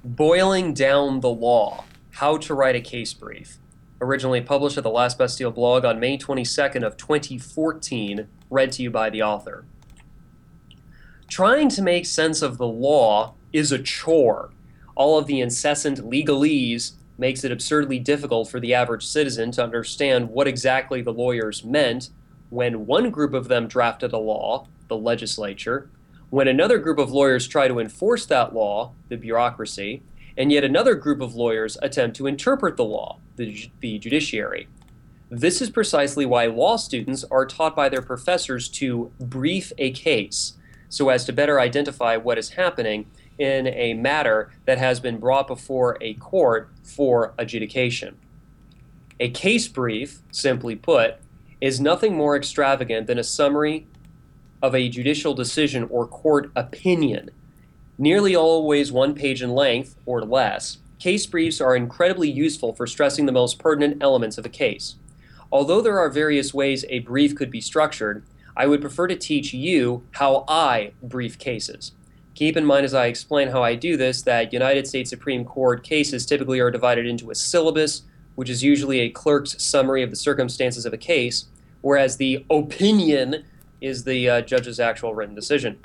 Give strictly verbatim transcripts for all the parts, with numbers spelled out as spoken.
Boiling Down the Law, How to Write a Case Brief. Originally published at the Last Bastille blog on May twenty-second of twenty fourteen, read to you by the author. Trying to make sense of the law is a chore. All of the incessant legalese makes it absurdly difficult for the average citizen to understand what exactly the lawyers meant when one group of them drafted a law, the legislature, when another group of lawyers try to enforce that law, the bureaucracy, and yet another group of lawyers attempt to interpret the law, the, the judiciary. This is precisely why law students are taught by their professors to brief a case, so as to better identify what is happening in a matter that has been brought before a court for adjudication. A case brief, simply put, is nothing more extravagant than a summary of a judicial decision or court opinion. Nearly always one page in length or less, case briefs are incredibly useful for stressing the most pertinent elements of a case. Although there are various ways a brief could be structured, I would prefer to teach you how I brief cases. Keep in mind as I explain how I do this that United States Supreme Court cases typically are divided into a syllabus, which is usually a clerk's summary of the circumstances of a case, whereas the opinion is the uh, judge's actual written decision.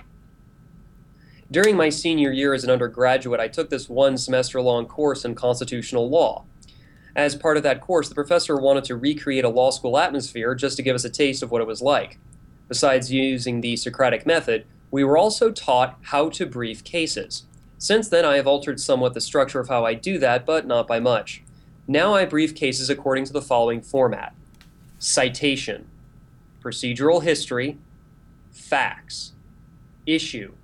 During my senior year as an undergraduate, I took this one semester-long course in constitutional law. As part of that course, the professor wanted to recreate a law school atmosphere just to give us a taste of what it was like. Besides using the Socratic method, we were also taught how to brief cases. Since then, I have altered somewhat the structure of how I do that, but not by much. Now I brief cases according to the following format: citation, procedural history, facts, issue,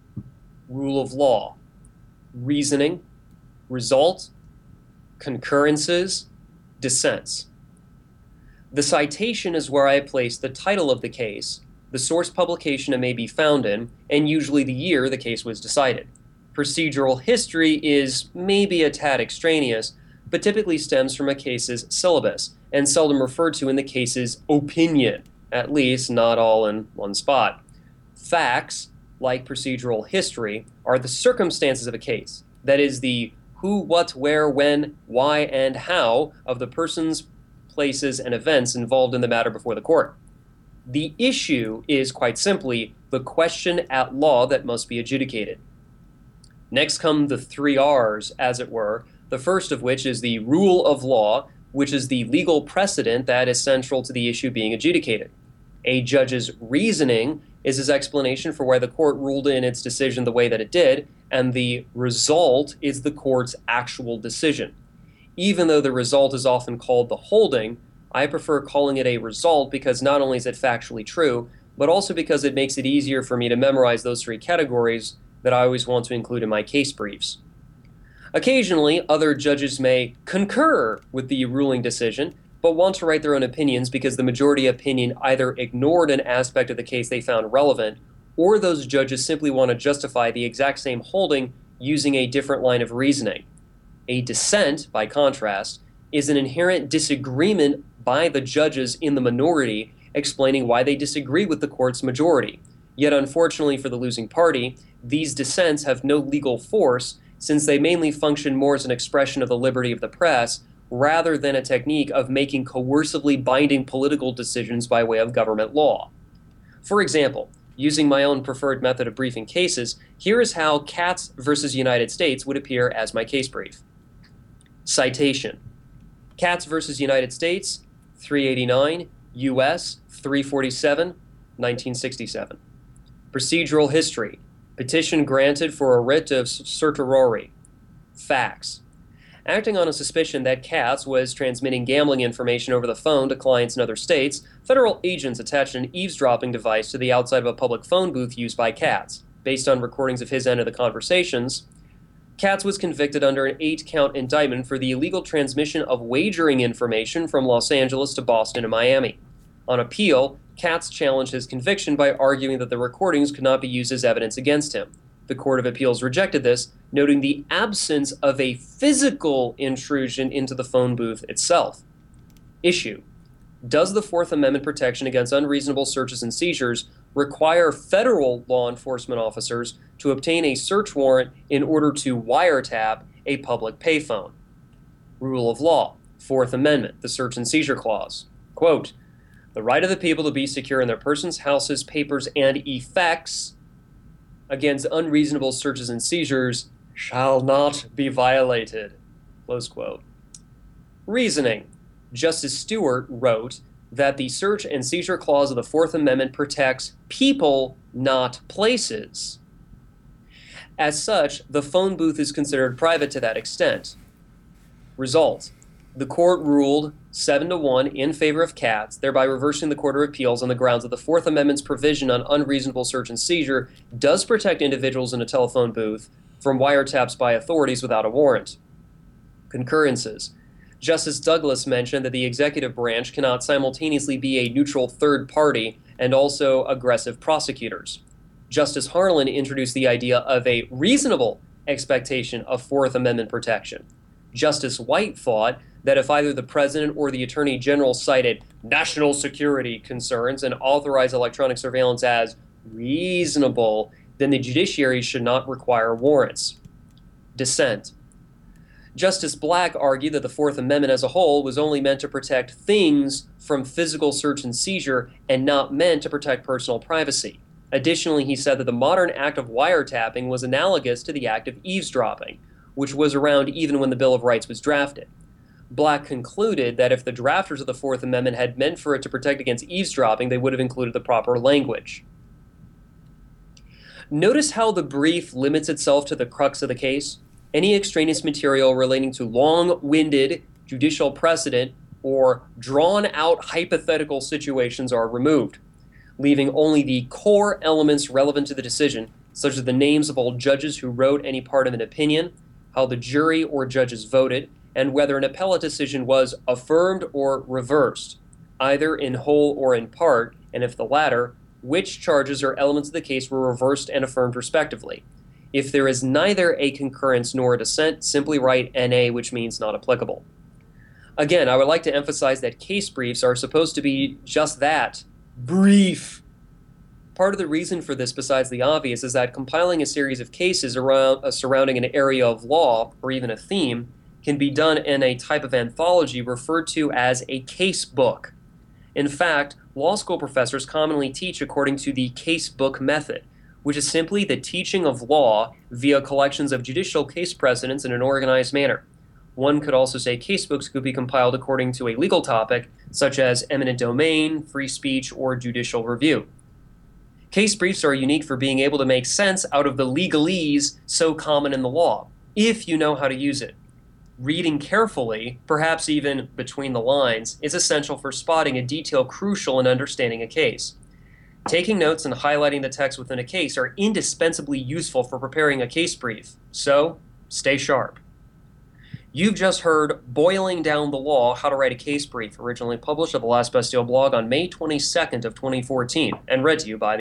rule of law, reasoning, result, concurrences, dissents. The citation is where I place the title of the case, the source publication it may be found in, and usually the year the case was decided. Procedural history is maybe a tad extraneous, but typically stems from a case's syllabus, and seldom referred to in the case's opinion, at least not all in one spot. Facts, like procedural history, are the circumstances of a case, that is, the who, what, where, when, why, and how of the persons, places, and events involved in the matter before the court. The issue is, quite simply, the question at law that must be adjudicated. Next come the three R's, as it were, the first of which is the rule of law, which is the legal precedent that is central to the issue being adjudicated. A judge's reasoning is his explanation for why the court ruled in its decision the way that it did, and the result is the court's actual decision. Even though the result is often called the holding, I prefer calling it a result because not only is it factually true, but also because it makes it easier for me to memorize those three categories that I always want to include in my case briefs. Occasionally, other judges may concur with the ruling decision, but want to write their own opinions because the majority opinion either ignored an aspect of the case they found relevant, or those judges simply want to justify the exact same holding using a different line of reasoning. A dissent, by contrast, is an inherent disagreement by the judges in the minority explaining why they disagree with the court's majority. Yet unfortunately for the losing party, these dissents have no legal force since they mainly function more as an expression of the liberty of the press rather than a technique of making coercively binding political decisions by way of government law. For example, using my own preferred method of briefing cases, here is how Katz versus United States would appear as my case brief. Citation: Katz versus United States, three eighty-nine, U S three forty-seven, nineteen sixty-seven. Procedural history: petition granted for a writ of certiorari. Facts: acting on a suspicion that Katz was transmitting gambling information over the phone to clients in other states, federal agents attached an eavesdropping device to the outside of a public phone booth used by Katz. Based on recordings of his end of the conversations, Katz was convicted under an eight-count indictment for the illegal transmission of wagering information from Los Angeles to Boston and Miami. On appeal, Katz challenged his conviction by arguing that the recordings could not be used as evidence against him. The Court of Appeals rejected this, noting the absence of a physical intrusion into the phone booth itself. Issue: does the Fourth Amendment protection against unreasonable searches and seizures require federal law enforcement officers to obtain a search warrant in order to wiretap a public payphone. Rule of law. Fourth Amendment, the Search and Seizure Clause. Quote, the right of the people to be secure in their persons, houses, papers, and effects against unreasonable searches and seizures shall not be violated. Close quote. Reasoning. Justice Stewart wrote that the Search and Seizure Clause of the Fourth Amendment protects people, not places. As such, the phone booth is considered private to that extent. Result. The court ruled seven to one in favor of Katz, thereby reversing the Court of Appeals on the grounds that the Fourth Amendment's provision on unreasonable search and seizure does protect individuals in a telephone booth from wiretaps by authorities without a warrant. Concurrences. Justice Douglas mentioned that the executive branch cannot simultaneously be a neutral third party and also aggressive prosecutors. Justice Harlan introduced the idea of a reasonable expectation of Fourth Amendment protection. Justice White thought that if either the president or the attorney general cited national security concerns and authorized electronic surveillance as reasonable, then the judiciary should not require warrants. Dissent. Justice Black argued that the Fourth Amendment as a whole was only meant to protect things from physical search and seizure and not meant to protect personal privacy. Additionally, he said that the modern act of wiretapping was analogous to the act of eavesdropping, which was around even when the Bill of Rights was drafted. Black concluded that if the drafters of the Fourth Amendment had meant for it to protect against eavesdropping, they would have included the proper language. Notice how the brief limits itself to the crux of the case. Any extraneous material relating to long-winded judicial precedent or drawn-out hypothetical situations are removed, leaving only the core elements relevant to the decision, such as the names of all judges who wrote any part of an opinion, how the jury or judges voted, and whether an appellate decision was affirmed or reversed, either in whole or in part, and if the latter, which charges or elements of the case were reversed and affirmed respectively. If there is neither a concurrence nor a dissent, simply write N A, which means not applicable. Again, I would like to emphasize that case briefs are supposed to be just that, brief. Part of the reason for this, besides the obvious, is that compiling a series of cases around, uh, surrounding an area of law, or even a theme, can be done in a type of anthology referred to as a case book. In fact, law school professors commonly teach according to the case book method, which is simply the teaching of law via collections of judicial case precedents in an organized manner. One could also say casebooks could be compiled according to a legal topic, such as eminent domain, free speech, or judicial review. Case briefs are unique for being able to make sense out of the legalese so common in the law, if you know how to use it. Reading carefully, perhaps even between the lines, is essential for spotting a detail crucial in understanding a case. Taking notes and highlighting the text within a case are indispensably useful for preparing a case brief, so stay sharp. You've just heard Boiling Down the Law, How to Write a Case Brief, originally published at the Last Bastille blog on May twenty-second of twenty fourteen, and read to you by